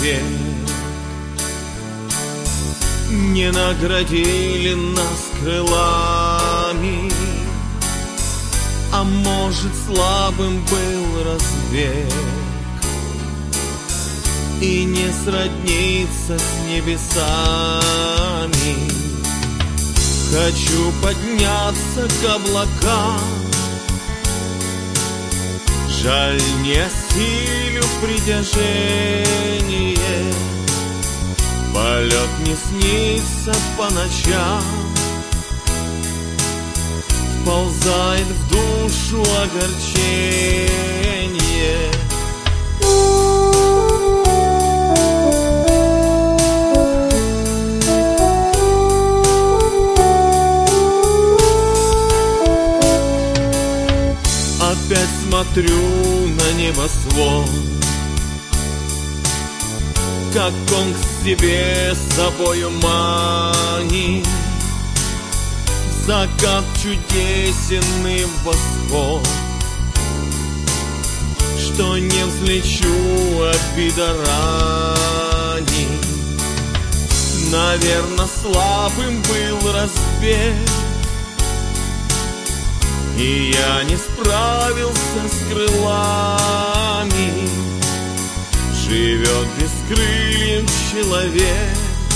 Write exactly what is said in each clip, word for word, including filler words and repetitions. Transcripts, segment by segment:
человек. Не наградили нас крылами, а может, слабым был развек, и не сродниться с небесами. Хочу подняться к облакам, жаль, не осилю притяжение. Полет не снится по ночам, вползает в душу огорчение. Опять смотрю на небосвод, как он к себе с собою манит. Закат чудесен и восход, что не взлечу, обида ранит. Наверно, слабым был разбег, и я не справился с крылами. Живет без крыльев человек,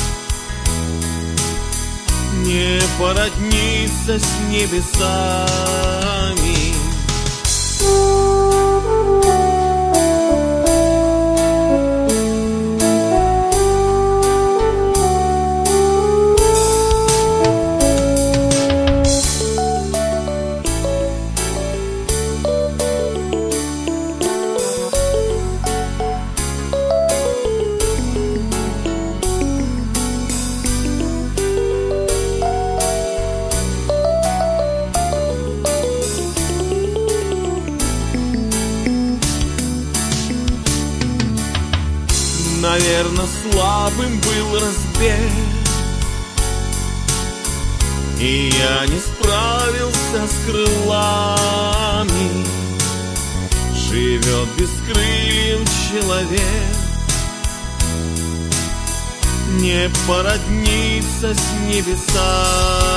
не породнится с небесами. Наверно, слабым был разбег, и я не справился с крылами. Живет без крыльев человек, не породнится с небесами.